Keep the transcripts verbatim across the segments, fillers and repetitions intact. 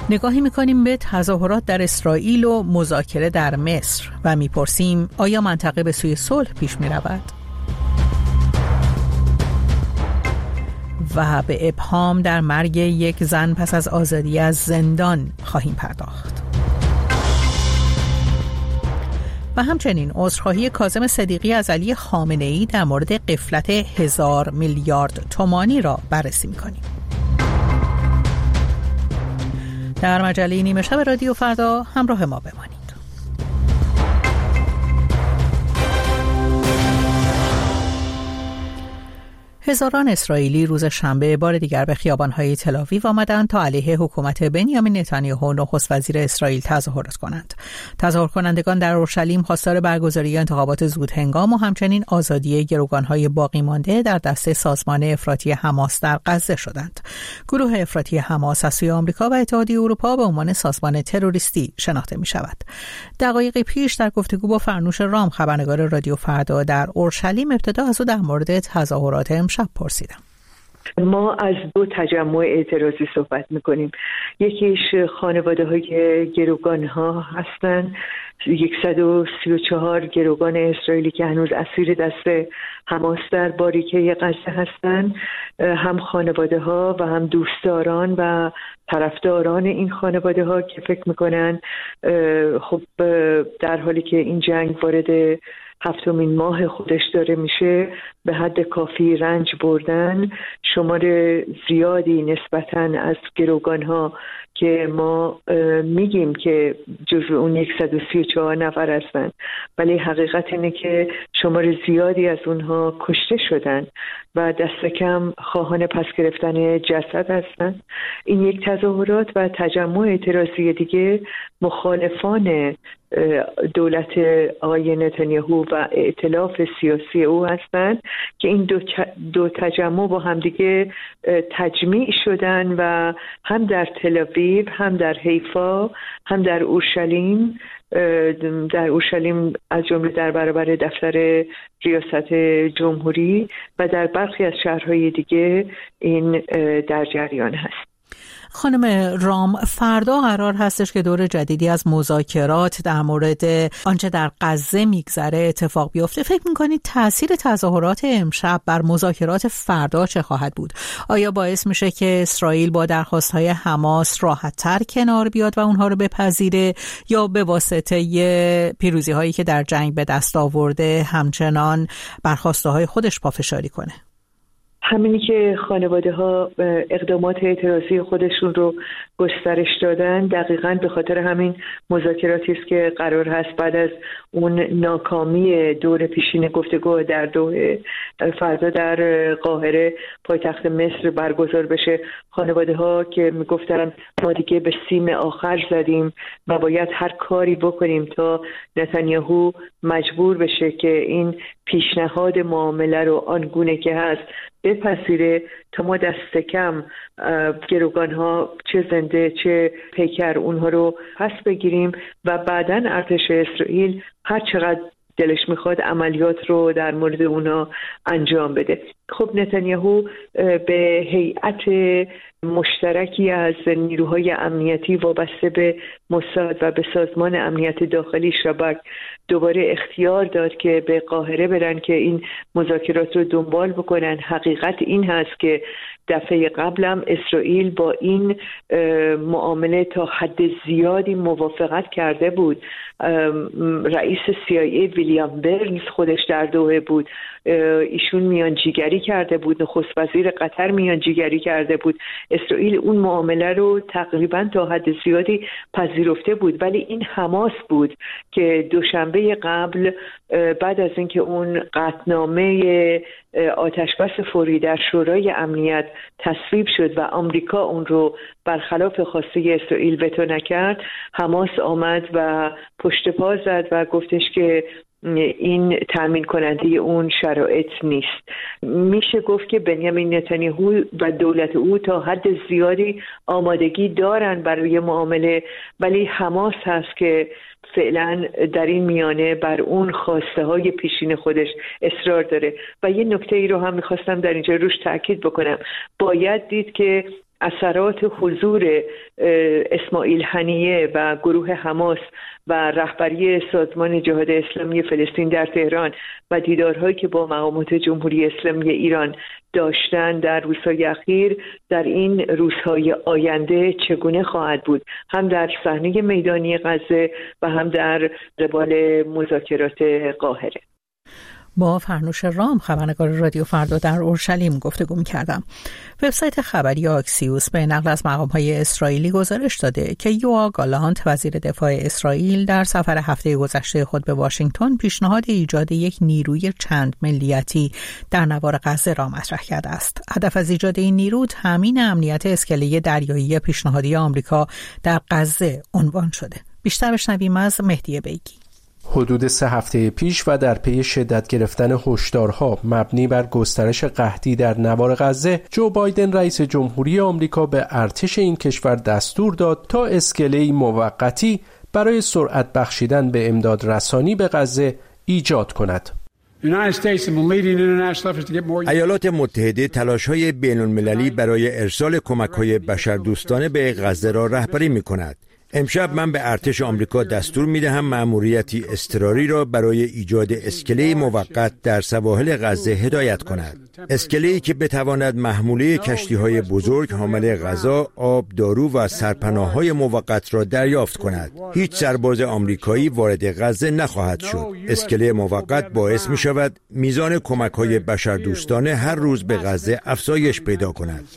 نگاهی میکنیم به تظاهرات در اسرائیل و مذاکره در مصر و میپرسیم آیا منطقه به سوی صلح پیش میرود؟ و به ابهام در مرگ یک زن پس از آزادی از زندان خواهیم پرداخت. و همچنین عذرخواهی کاظم صدیقی از علی خامنه‌ای در مورد غفلت هزار میلیارد تومانی را بررسی میکنیم. در مجله نیمه شب رادیو فردا همراه ما بمانید. هزاران اسرائیلی روز شنبه بار دیگر به خیابان‌های تل‌آویو آمدند تا علیه حکومت بنیامین نتانیاهو نخست وزیر اسرائیل تظاهرات کنند. تظاهر کنندگان در اورشلیم خواستار برگزاری انتخابات زودهنگام و همچنین آزادی گروگان‌های باقی مانده در دست سازمان افراطی حماس در غزه شدند. گروه افراطی حماس از سوی آمریکا و اتحادیه اروپا به عنوان سازمان تروریستی شناخته می‌شود. دقایقی پیش در گفتگو با فرنوش رام خبرنگار رادیو فردا در اورشلیم ابتدا از او در مورد تظاهرات شب پرسیدم. ما از دو تجمع اعتراضی صحبت میکنیم. یکیش خانواده های گروگان ها هستن، صد و سی و چهار گروگان اسرائیلی که هنوز اسیر دست حماس در باریکه غزه هستن، هم خانواده ها و هم دوستداران و طرفداران این خانواده ها که فکر میکنن خب در حالی که این جنگ وارد هفتمین ماه خودش داره میشه به حد کافی رنج بردن. شمار زیادی نسبتاً از گروگان ها که ما میگیم که جزو اون صد و سی و چهار نفر هستن، ولی حقیقت اینه که شمار زیادی از اونها کشته شدن و دست کم خواهان پس گرفتن جسد هستن. این یک تظاهرات و تجمع اعتراضی دیگه مخالفان دولت آقای نتانیاهو و ائتلاف سیاسی او هستند که این دو, دو تجمع با همدیگه تجمیع شدن و هم در تل‌آویو، هم در حیفا، هم در اورشلیم، در اورشلیم از جمله در برابر دفتر ریاست جمهوری و در برخی از شهرهای دیگه این در جریان هست. خانم رام، فردا قرار هستش که دور جدیدی از مذاکرات در مورد آنچه در غزه میگذره اتفاق بیفته. فکر میکنید تأثیر تظاهرات امشب بر مذاکرات فردا چه خواهد بود؟ آیا باعث میشه که اسرائیل با درخواست‌های حماس راحت‌تر کنار بیاد و اونها رو بپذیره، یا به واسطه پیروزی‌هایی که در جنگ به دست آورده همچنان بر خواسته‌های خودش پافشاری کنه؟ همینی که خانواده ها اقدامات اعتراضی خودشون رو گسترش دادن دقیقاً به خاطر همین مذاکراتی است که قرار هست بعد از اون ناکامی دور پیشین گفتگو در دوحه فردا در قاهره پایتخت مصر برگزار بشه. خانواده ها که میگفتن ما دیگه به سیم آخر زدیم و باید هر کاری بکنیم تا نتانیاهو مجبور بشه که این پیشنهاد معامله رو آنگونه که هست بپذیره تا ما دست کم گروگان ها چه زنده چه پیکر اونها رو پس بگیریم و بعداً ارتش اسرائیل هر چقدر دلش میخواد عملیات رو در مورد اونا انجام بده. خب نتانیاهو به هیئت مشترکی از نیروهای امنیتی وابسته به موساد و به سازمان امنیت داخلی شباک دوباره اختیار داد که به قاهره برن که این مذاکرات رو دنبال بکنن. حقیقت این هست که دفعه قبلم اسرائیل با این معامله تا حد زیادی موافقت کرده بود. رئیس سی آی ای ویلیام برنز خودش در دوحه بود، ایشون میانجیگری کرده بود، نخست وزیر قطر میانجیگری کرده بود. اسرائیل اون معامله رو تقریبا تا حد زیادی پذیرفته بود، ولی این حماس بود که دوشنبه قبل بعد از اینکه اون قطعنامه آتشبس فوری در شورای امنیت تصویب شد و آمریکا اون رو برخلاف خواسته اسرائیل وتو نکرد، حماس آمد و پشت پا زد و گفتش که این تامین کننده اون شرایط نیست. میشه گفت که بنیامین نتانیاهو و دولت او تا حد زیادی آمادگی دارن برای معامله، ولی حماس هست که فعلا در این میانه بر اون خواسته های پیشین خودش اصرار داره. و یه نکته ای رو هم میخواستم در اینجا روش تاکید بکنم. باید دید که اثرات حضور اسماعیل هنیه و گروه حماس و رهبری سازمان جهاد اسلامی فلسطین در تهران و دیدارهایی که با مقامات جمهوری اسلامی ایران داشتن در روزهای اخیر در این روزهای آینده چگونه خواهد بود، هم در صحنه میدانی غزه و هم در قبال مذاکرات قاهره. با فرنوش رام، خبرنگار رادیو فردا در اورشلیم گفتگو می‌کردم. وبسایت خبری آکسیوس به نقل از مقام‌های اسرائیلی گزارش داده که یوآو گالانت وزیر دفاع اسرائیل در سفر هفته گذشته خود به واشنگتن پیشنهاد ایجاد یک نیروی چند ملیتی در نوار غزه را مطرح کرده است. هدف از ایجاد این نیرو تامین امنیت اسکله دریایی پیشنهادی آمریکا در غزه عنوان شده. بیشتر بشنویم از مهدی بیگی. حدود سه هفته پیش و در پی شدت گرفتن هشدارها مبنی بر گسترش قحطی در نوار غزه، جو بایدن رئیس جمهوری آمریکا به ارتش این کشور دستور داد تا اسکله‌ای موقتی برای سرعت بخشیدن به امداد رسانی به غزه ایجاد کند. ایالات متحده تلاش‌های بین‌المللی برای ارسال کمک‌های بشردوستانه به غزه را رهبری می‌کند. امشب من به ارتش آمریکا دستور می‌دهم مأموریتی اضطراری را برای ایجاد اسکله موقت در سواحل غزه هدایت کند. اسکله‌ای که بتواند محموله کشتی‌های بزرگ حامل غذا، آب، دارو و سرپناه‌های موقت را دریافت کند. هیچ سرباز آمریکایی وارد غزه نخواهد شد. اسکله موقت باعث می‌شود میزان کمک‌های بشردوستانه هر روز به غزه افزایش پیدا کند.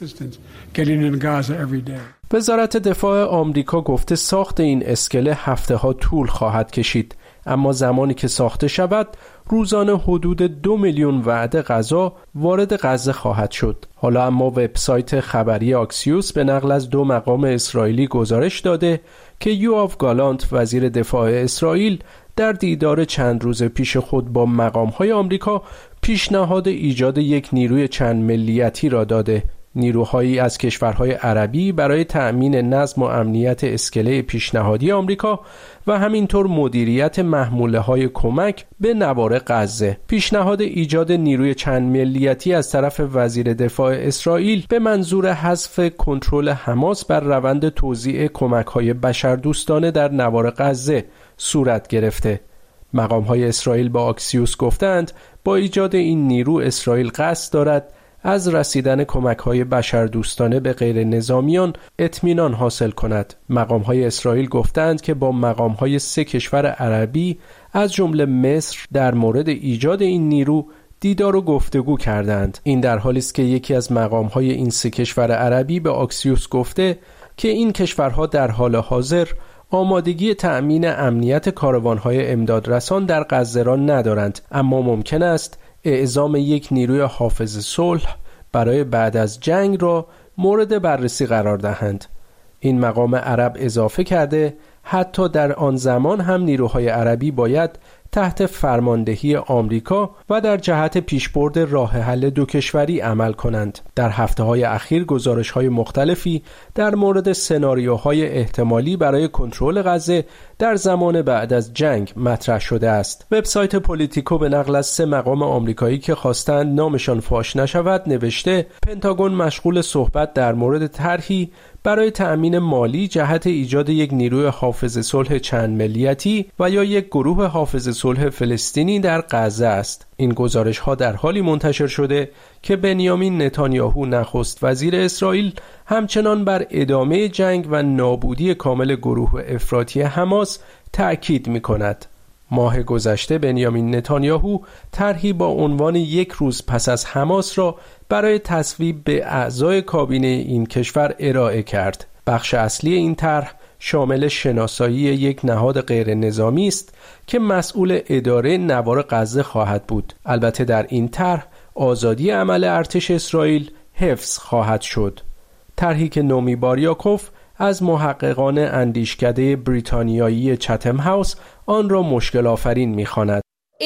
وزارت دفاع آمریکا گفته ساخت این اسکله هفته ها طول خواهد کشید، اما زمانی که ساخته شود روزانه حدود دو میلیون وعده غذا وارد غزه خواهد شد. حالا اما وبسایت خبری آکسیوس به نقل از دو مقام اسرائیلی گزارش داده که یوآو گالانت وزیر دفاع اسرائیل در دیدار چند روز پیش خود با مقام‌های آمریکا پیشنهاد ایجاد یک نیروی چند ملیتی را داده. نیروهایی از کشورهای عربی برای تأمین نظم و امنیت اسکله پیشنهادی آمریکا و همینطور مدیریت محموله‌های کمک به نوار غزه. پیشنهاد ایجاد نیروی چند ملیتی از طرف وزیر دفاع اسرائیل به منظور حذف کنترل حماس بر روند توزیع کمک‌های بشردوستانه در نوار غزه صورت گرفته. مقام‌های اسرائیل با آکسیوس گفتند با ایجاد این نیرو اسرائیل قصد دارد از رسیدن کمک‌های بشردوستانه به غیر نظامیان اطمینان حاصل کند. مقام‌های اسرائیل گفتند که با مقام‌های سه کشور عربی از جمله مصر در مورد ایجاد این نیرو دیدار و گفتگو کردند. این در حالی است که یکی از مقام‌های این سه کشور عربی به آکسیوس گفته که این کشورها در حال حاضر آمادگی تأمین امنیت کاروان‌های امدادرسان در غزه را ندارند، اما ممکن است اعزام یک نیروی حافظ صلح برای بعد از جنگ را مورد بررسی قرار دهند. این مقام عرب اضافه کرده حتی در آن زمان هم نیروهای عربی باید تحت فرماندهی آمریکا و در جهت پیشبرد راه حل دو کشوری عمل کنند. در هفته‌های اخیر گزارش‌های مختلفی در مورد سناریوهای احتمالی برای کنترل غزه در زمان بعد از جنگ مطرح شده است. وبسایت پولیتیکو به نقل از سه مقام آمریکایی که خواستند نامشان فاش نشود نوشته پنتاگون مشغول صحبت در مورد طرحی برای تأمین مالی جهت ایجاد یک نیروی حافظ صلح چند ملیتی و یا یک گروه حافظ صلح فلسطینی در غزه است. این گزارش ها در حالی منتشر شده که بنیامین نتانیاهو نخست وزیر اسرائیل همچنان بر ادامه جنگ و نابودی کامل گروه افراطی حماس تأکید می کند. ماه گذشته بنیامین نتانیاهو طرحی با عنوان یک روز پس از حماس را برای تصویب به اعضای کابینه این کشور ارائه کرد. بخش اصلی این طرح شامل شناسایی یک نهاد غیر نظامی است که مسئول اداره نوار غزه خواهد بود. البته در این طرح آزادی عمل ارتش اسرائیل حفظ خواهد شد. طرحی که نومی باریاکوف از محققان اندیشکده بریتانیایی چتم هاوس آن را مشکل آفرین می‌خواند.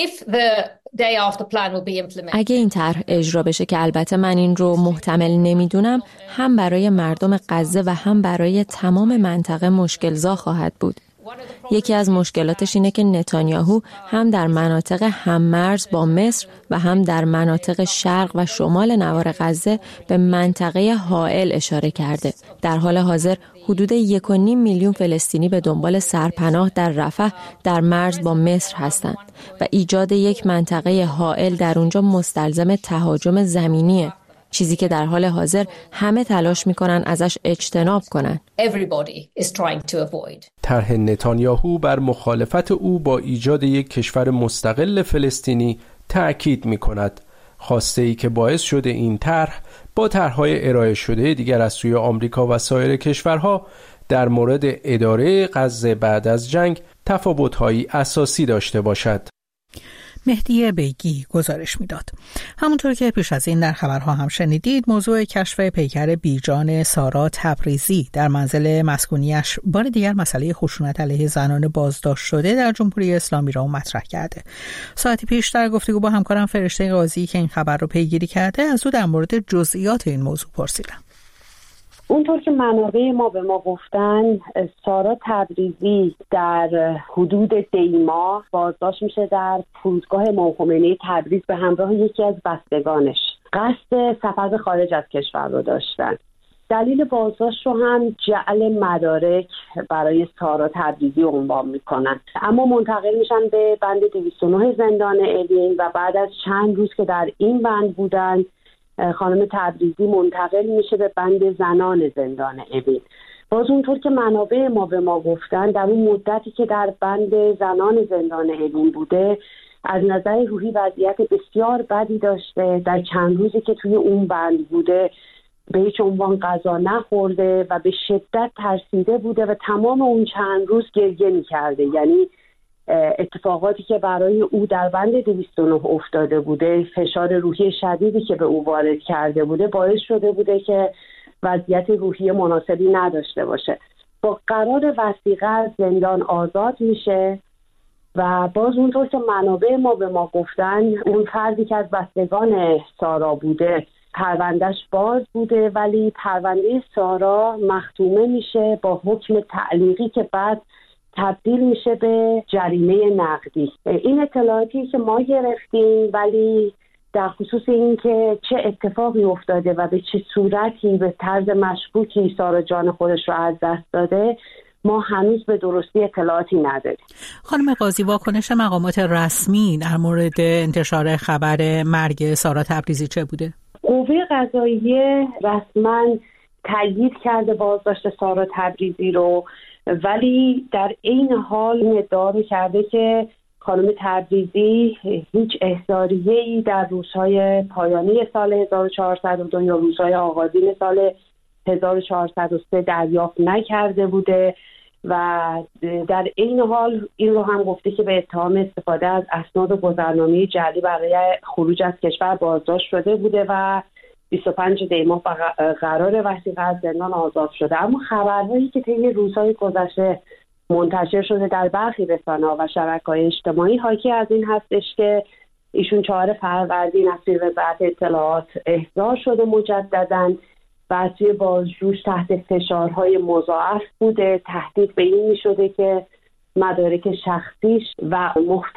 اگه این طرح اجرا بشه که البته من این رو محتمل نمیدونم، هم برای مردم غزه و هم برای تمام منطقه مشکل‌زا خواهد بود. یکی از مشکلاتش اینه که نتانیاهو هم در مناطق هم‌مرز با مصر و هم در مناطق شرق و شمال نوار غزه به منطقه حائل اشاره کرده. در حال حاضر حدود یک و نیم میلیون فلسطینی به دنبال سرپناه در رفح در مرز با مصر هستند و ایجاد یک منطقه حائل در اونجا مستلزم تهاجم زمینیه، چیزی که در حال حاضر همه تلاش میکنن ازش اجتناب کنن. طرح نتانیاهو بر مخالفت او با ایجاد یک کشور مستقل فلسطینی تأکید میکند، خواسته‌ای که باعث شده این طرح با طرح‌های ارائه شده دیگر از سوی آمریکا و سایر کشورها در مورد اداره غزه بعد از جنگ تفاوت‌هایی اساسی داشته باشد. مهدی بیگی گزارش میداد. همونطور که پیش از این در خبرها هم شنیدید، موضوع کشف پیکر بیجان سارا تبریزی در منزل مسکونیش بار دیگر مسئله خشونت علیه زنان بازداشت شده در جمهوری اسلامی را مطرح کرده. ساعتی پیش در گفتگو با همکارم فرشته قاضی که این خبر رو پیگیری کرده، از او در مورد جزئیات این موضوع پرسیدم. اونطور که منابع ما به ما گفتن، سارا تبریزی در حدود دیما بازداشت میشه در فرودگاه امام خمینی تبریز به همراه یکی از بستگانش. قصد سفر به خارج از کشور رو داشتن. دلیل بازداشت رو هم جعل مدارک برای سارا تبریزی عنوان میکنن، اما منتقل میشن به بند دویست و نه زندان اوین و بعد از چند روز که در این بند بودن، خانم تبریزی منتقل میشه به بند زنان زندان اوین. باز اونطور که منابع ما به ما گفتن، در اون مدتی که در بند زنان زندان اوین بوده، از نظر روحی وضعیت بسیار بدی داشته. در چند روزی که توی اون بند بوده به هیچ عنوان غذا نخورده و به شدت ترسیده بوده و تمام اون چند روز گریه میکرده. یعنی اتفاقاتی که برای او در بند دویست و نه افتاده بوده، فشار روحی شدیدی که به او وارد کرده بوده، باعث شده بوده که وضعیت روحی مناسبی نداشته باشه. با قرار وثیقه از زندان آزاد میشه و باز اونطور که منابع ما به ما گفتن، اون فردی که از بستگان سارا بوده پروندهش باز بوده، ولی پرونده سارا مختومه میشه با حکم تعلیقی که بعد تبدیل میشه به جریمه نقدی. این اطلاعاتی که ما گرفتیم، ولی در خصوص این که چه اتفاقی افتاده و به چه صورتی به طرز مشکوکی سارا جان خودش رو از دست داده، ما هنوز به درستی اطلاعاتی نداریم. خانم قاضی، واکنش مقامات رسمی در مورد انتشار خبر مرگ سارا تبریزی چه بوده؟ قوه قضاییه رسما تایید کرده بازداشت سارا تبریزی رو، ولی در این حال این ادعا رو کرده که خانم تبریزی هیچ احضاریه‌ای در روزهای پایانی سال هزار و چهارصد و دو یا روزهای آغازین سال هزار و چهارصد و سه دریافت نکرده بوده و در این حال این رو هم گفته که به اتهام استفاده از اسناد گذرنامه جعلی برای خروج از کشور بازداشت شده بوده و بیست و پنج دی ماه قرار وثیقه از زندان آزاد شده. اما خبرهایی که طی روزهای گذشته منتشر شده در برخی رسانه‌ها و شبکه‌های اجتماعی حاکی از این هستش که ایشون چهار فروردین از سوی وزارت اطلاعات احضار شده مجدداً و از سوی بازجوش تحت فشارهای مضاعف بوده. تهدید به این می‌شده که مدارک شخصیش و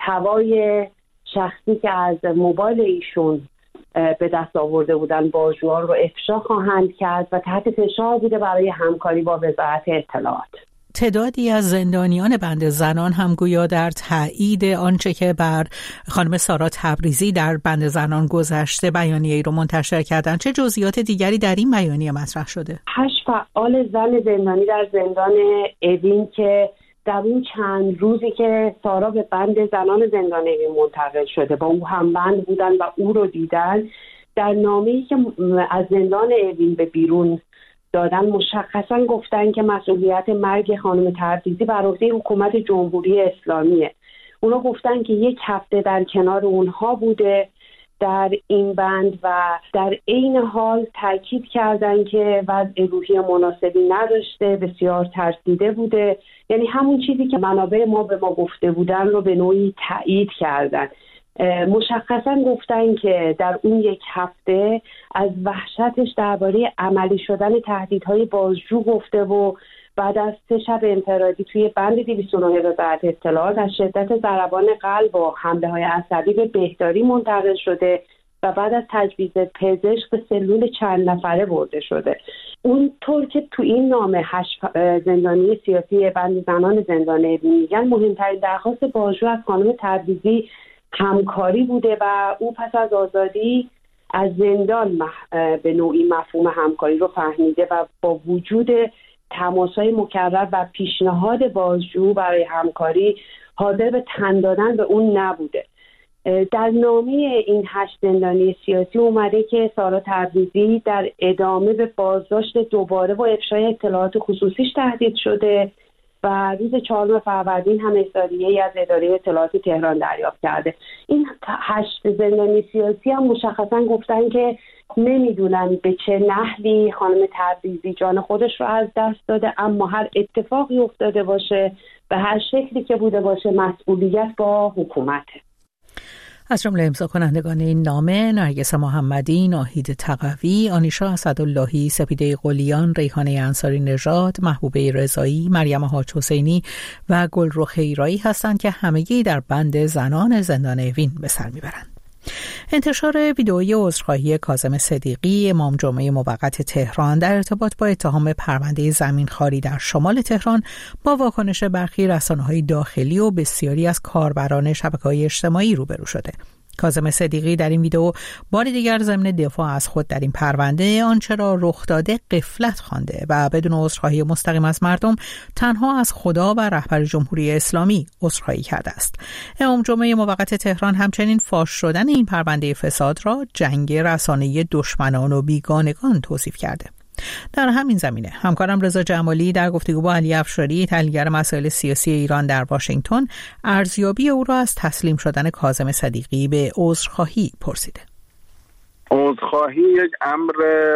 محتوای شخصی که از موبایل ایشون به دست آورده بودن بازجویان رو افشا خواهند کرد و تحت فشار بوده برای همکاری با وزارت اطلاعات. تعدادی از زندانیان بند زنان هم گویا در تایید آنچه که بر خانم سارا تبریزی در بند زنان گذشته بیانیه‌ای رو منتشر کردن. چه جزئیات دیگری در این بیانیه مطرح شده؟ هشت فعال زن زندانی در زندان اوین که در اون چند روزی که سارا به بند زنان زندان اوین منتقل شده با او هم بند بودن و او رو دیدن، در نامه‌ای که از زندان اوین به بیرون دادن مشخصا گفتن که مسئولیت مرگ خانم تبریزی بر عهده حکومت جمهوری اسلامیه. اونا گفتن که یک هفته در کنار اونها بوده در این بند و در عین حال تاکید کردن که وضع روحی مناسبی نداشته، بسیار ترسیده بوده. یعنی همون چیزی که منابع ما به ما گفته بودن رو به نوعی تایید کردن. مشخصا گفتن که در اون یک هفته از وحشتش درباره عملی شدن تهدیدهای بازجو گفته و بعد از سه شب انفرادی توی بند دویست و نه وزارت اطلاعات از شدت ضربان قلب و حمله های عصبی به بهداری منتقل شده و بعد از تجویز پزشک به سلول چند نفره برده شده. اونطور که تو این نامه هشت زندانی سیاسی بند زنان زندان اوین میگن، مهمترین درخواست بازجو از خانم تبریزی همکاری بوده و او پس از آزادی از زندان به نوعی مفهوم همکاری رو فهمیده و با وجود تماس‌های مکرر و پیشنهاد بازجو برای همکاری حاضر به تن دادن به اون نبوده. در نامه این هشت زندانی سیاسی اومده که سارا تبریزی در ادامه به بازداشت دوباره و افشای اطلاعات خصوصیش تهدید شده و روز چهارم فروردین هم احضاریه‌ای از اداره اطلاعات تهران دریافت کرده. این هشت زندانی سیاسی هم مشخصا گفتن که نمیدونن به چه نحوی خانم تبریزی جان خودش رو از دست داده، اما هر اتفاقی افتاده باشه به هر شکلی که بوده باشه مسئولیت با حکومته. از جمله امضا کنندگان این نامه نرگس محمدی، ناهید تقوی، آنیشا اسداللهی، سپیده قلیان، ریحانه انصاری نژاد، محبوبه رضایی، مریم حاج حسینی و گلرخ ایرایی هستند که همگی در بند زنان زندان اوین به سر میبرند. انتشار ویدئویی عذرخواهی کاظم صدیقی، امام جمعه موقت تهران در ارتباط با اتهام پرونده زمینخواری در شمال تهران با واکنش برخی رسانه‌های داخلی و بسیاری از کاربران شبکه‌های اجتماعی روبرو شده. کاظم صدیقی در این ویدئو بار دیگر ضمن دفاع از خود در این پرونده آنچه را رخ داده غفلت خوانده و بدون عذرخواهی مستقیم از مردم تنها از خدا و رهبر جمهوری اسلامی عذرخواهی کرده است. امام جمعه موقت تهران همچنین فاش شدن این پرونده فساد را جنگ رسانه‌ای دشمنان و بیگانگان توصیف کرده. در همین زمینه همکارم رضا جمالی در گفتگو با علی افشاری، تحلیلگر مسائل سیاسی ایران در واشنگتن، ارزیابی او را از تسلیم شدن کاظم صدیقی به عذرخواهی پرسیده. عذرخواهی یک امر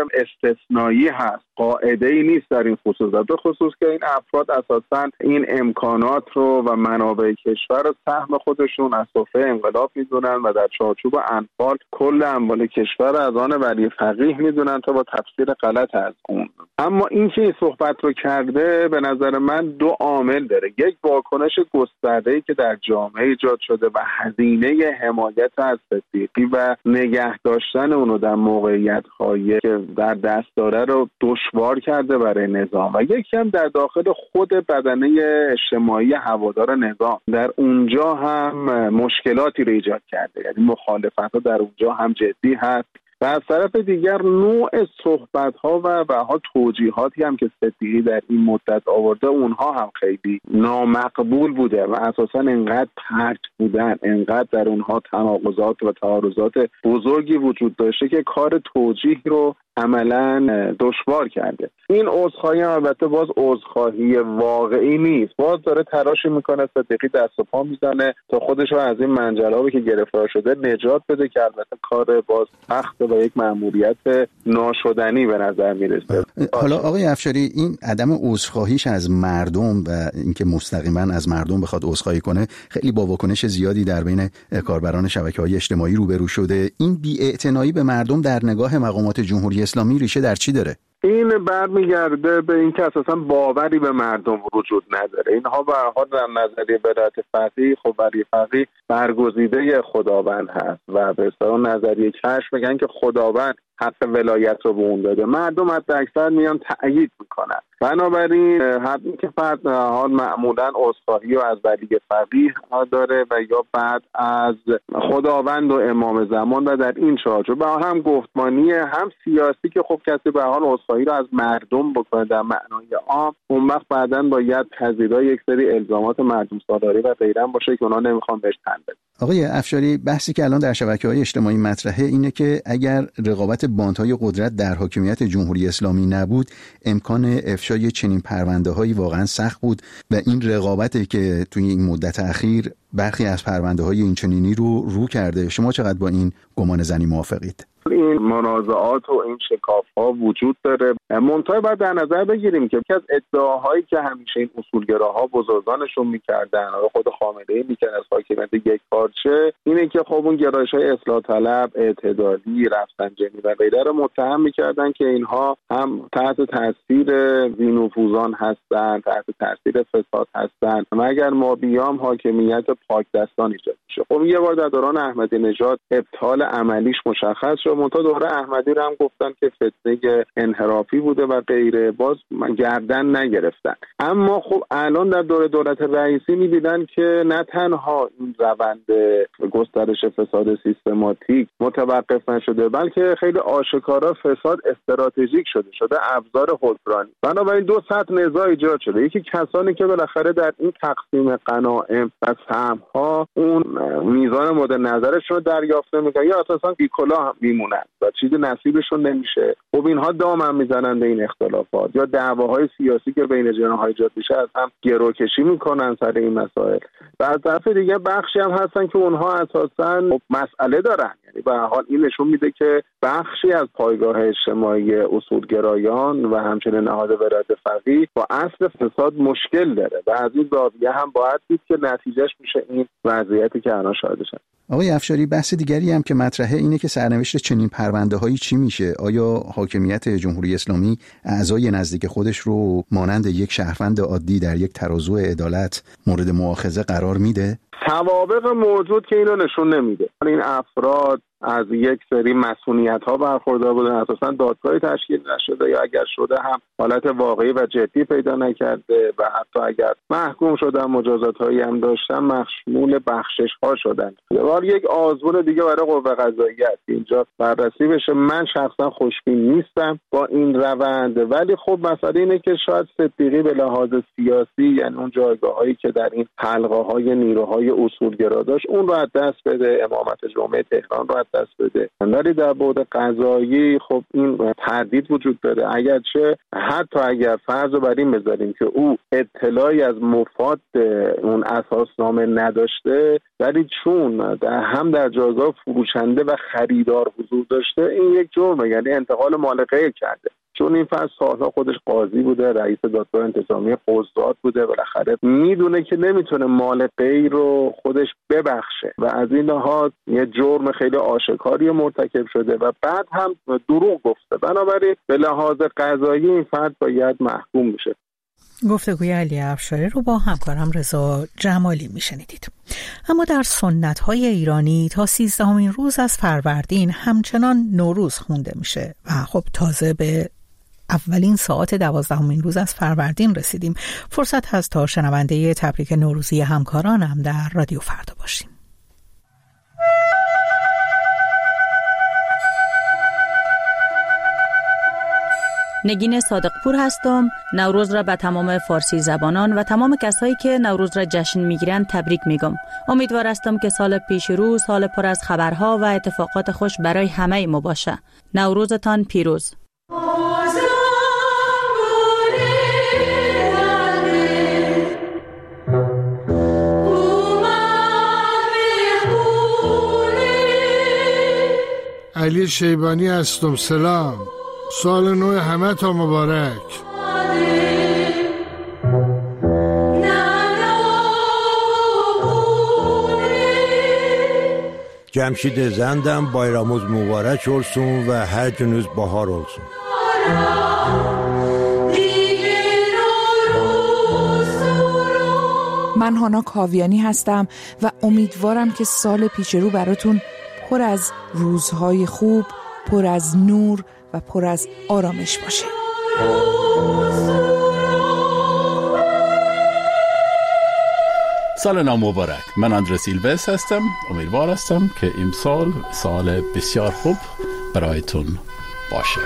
استثنایی هست، قاعده‌ای نیست در این خصوص، به خصوص که این افراد اساساً این امکانات رو و منابع کشور رو سهم خودشون از سفره انقلاب میدونن و در چارچوب انفال کل اموال کشور از آن ولی فقیه میدونن تا با تفسیر غلط از اون. اما این که این صحبت رو کرده به نظر من دو عامل داره. یک، واکنش گسترده‌ای که در جامعه ایجاد شده و هزینه حمایت از صدیقی و نگه داشتن اونو در موقعیت‌هایی که در دست داره رو دشوار کرده برای نظام، و یکی هم در داخل خود بدنه اجتماعی هوادار نظام در اونجا هم مشکلاتی رو ایجاد کرده، یعنی مخالفت‌ها در اونجا هم جدی هست و از طرف دیگر نوع صحبت‌ها و بها توجیهاتی هم که صدیقی در این مدت آورده اونها هم خیلی نامقبول بوده و اساساً انقدر پرت بودن، انقدر در اونها تناقضات و تعارضات بزرگی وجود داشته که کار توجیه رو عملاً دشوار کرده. این عذرخواهی البته باز عذرخواهی واقعی نیست، باز داره تلاشی میکنه صدیقی دست و پا میزنه تا خودش رو از این منجلابی که گرفتار شده نجات بده که البته کار باز سخت و یک مأموریت ناشدنی به نظر میرسه. حالا آقای افشاری، این عدم عذرخواهیش از مردم و اینکه مستقیما از مردم بخواد عذرخواهی کنه خیلی با واکنش زیادی در بین کاربران شبکه‌های اجتماعی روبرو شده. این بی‌اعتنایی به مردم در نگاه مقامات جمهوری اسلامی ریشه در چی داره؟ این برمیگرده به اینکه اساسا باوری به مردم وجود نداره. اینها به هر حال در نظریه ولایت فقیه، خب ولی فقیه برگزیده خداوند هست و به اصطلاح نظریه کشف میگن که خداوند حق ولایت رو به اون داده، مردم حتی اکثر میان تأیید میکنن. بنابراین حتی که فرد حال معمولا عذرخواهی رو از ولی فقیه داره و یا بعد از خداوند و امام زمان و در این چارچوب هم گفتمانی هم سیاسی که خب کسی به حال عذرخواهی رو از مردم بکنه در معنای عام، اون وقت بعداً باید پذیرای یک سری الزامات مردم سالاری و غیره باشه که اونا نمیخوان بهش تن بدن. آقای افشاری، بحثی که الان در شبکه‌های اجتماعی مطرحه اینه که اگر رقابت باندهای قدرت در حاکمیت جمهوری اسلامی نبود، امکان افشای چنین پرونده‌هایی واقعا سخت بود و این رقابتی که توی این مدت اخیر برخی از پرونده‌های اینچنینی رو رو کرده. شما چقدر با این گمان زنی موافقید؟ این منازعات و این شکاف‌ها وجود داره. منتها باید در نظر بگیریم که یکی از ادعاهایی که همیشه این اصولگراها بزرگانشون میکردن، خود خامنه‌ای میکنه از حاکمیت یک پارچه، اینه که خب اون گرایش‌های اصلاح طلب، اعتدالی، رفسنجانی و غیره رو متهم میکردن که اینها هم تحت تاثیر ذی‌نفوذان هستن، تحت تاثیر فساد هستن، مگر ما بیام حاکمیت پاک دستان ایجاد میشه. خب یه بار در دوران احمدی نژاد ابطال عملیش مشخص شد، منتها دوره احمدی رو هم گفتن که فتنه انحرافی بوده و غیره، باز گردن نگرفتن. اما خب الان در دوره دولت رئیسی می‌دیدن که نه تنها این روند گسترش فساد سیستماتیک متوقف نشده، بلکه خیلی آشکارا فساد استراتژیک شده شده ابزار حکمرانی. بنابراین دو سطح نزاع ایجاد شده. یکی کسانی که بالاخره در این تقسیم غنایم و سهم‌ها اون میزان مورد نظرشون رو دریافت نمی‌کنن یا اساسا بی‌کلاه میمونن و چیزی نصیبشون نمیشه. خب اینها دامن میزنن به این اختلافات یا دعواهای سیاسی که بین جناح‌ها ایجاد میشه از هم گروکشی میکنن سر این مسائل. و از طرف دیگه بخشی هم هستن که اونها اساسا مسئله دارن، یعنی به هر حال این نشون میده که بخشی از پایگاه اجتماعی اصولگرایان و همچنین نهاد ولایت فقیه با اصل فساد مشکل داره و از این زاویه هم باید دید که نتیجهش میشه این وضعیتی که الان شاهدشن. آقای افشاری، بحث دیگری هم که مطرحه اینه که سرنوشت چنین پرونده‌هایی چی میشه؟ آیا حاکمیت جمهوری اسلامی اعضای نزدیک خودش رو مانند یک شهروند عادی در یک ترازو عدالت مورد مؤاخذه قرار میده؟ سوابق موجود که اینو نشون نمیده. این افراد از یک سری مسئولیت‌ها برخوردار بودن، اساساً دادگاهی تشکیل نشده یا اگر شده هم حالت واقعی و جدی پیدا نکرده و حتی اگر محکوم شدن مجازات‌هایی هم داشتن مشمول بخشش‌ها شدن. ولی یک آزمون دیگه برای قوه قضاییه است اینجا بررسی بشه. من شخصا خوشبین نیستم با این روند، ولی خب مسئله اینه که شاید صدیقی به لحاظ سیاسی، یعنی اون جایگاه‌هایی که در این حلقه‌های نیروهای اصولگرا داشت، اون رو از دست بده، امامت جمعه تهران رو دست بده. ولی در بعد قضایی خب این تردید وجود داره. اگرچه حتی اگر فرض رو بر این بذاریم که او اطلاعی از مفاد اون اساسنامه نداشته، ولی چون در هم در جایگاه فروشنده و خریدار حضور داشته، این یک جرمه، یعنی انتقال مال غیر کرده. چون این فرد سالها خودش قاضی بوده، رئیس دادگاه انتظامی قضات بوده، بالاخره میدونه که نمیتونه مال غیر رو خودش ببخشه و از این لحاظ یه جرم خیلی آشکاری مرتکب شده و بعد هم دروغ گفته. بنابراین به لحاظ قضایی این فرد باید محکوم میشه. گفتگوی علی افشاری رو با همکارم رضا جمالی میشنیدید. اما در سنت‌های ایرانی تا سیزدهمین روز از فروردین همچنان نوروز خونده میشه و خب تازه به اولین ساعت دوازدهمین روز از فروردین رسیدیم. فرصت هست تا شنونده تبریک نوروزی همکارانم در رادیو فردا باشیم. نگین صادقپور هستم. نوروز را به تمام فارسی زبانان و تمام کسایی که نوروز را جشن میگیرند تبریک میگم. امیدوار هستم که سال پیش رو سال پر از خبرها و اتفاقات خوش برای همه ما باشه. نوروزتان پیروز. علی شیبانی هستم. سلام، سال نو همه تا مبارک. جمشید زندم بایراموز مبارک olsun و هر جنوز بهار olsun. من هانا کاویانی هستم و امیدوارم که سال پیش رو براتون پر از روزهای خوب، پر از نور و پر از آرامش باشه. سال نو مبارک. من اندره سیلوس هستم. امیدوار هستم که امسال سال بسیار خوب برایتون باشه.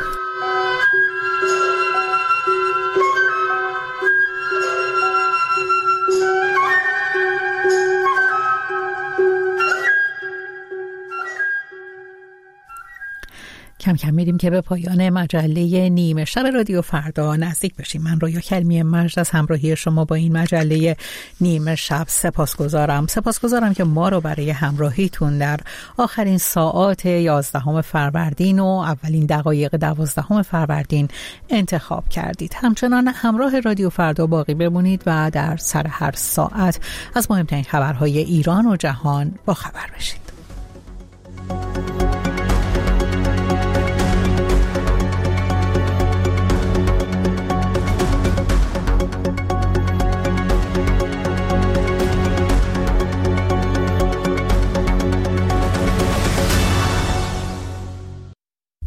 کم کم میریم که به پایان مجله نیمه شب رادیو فردا نزدیک بشیم. من رویا کلمی مجد از همراهی شما با این مجله نیمه شب سپاسگزارم. سپاسگزارم که ما رو برای همراهیتون در آخرین ساعات یازدهم فروردین و اولین دقایق دوازدهم فروردین انتخاب کردید. همچنان همراه رادیو فردا باقی بمونید و در سر هر ساعت از مهمترین خبرهای ایران و جهان با خبر بشید.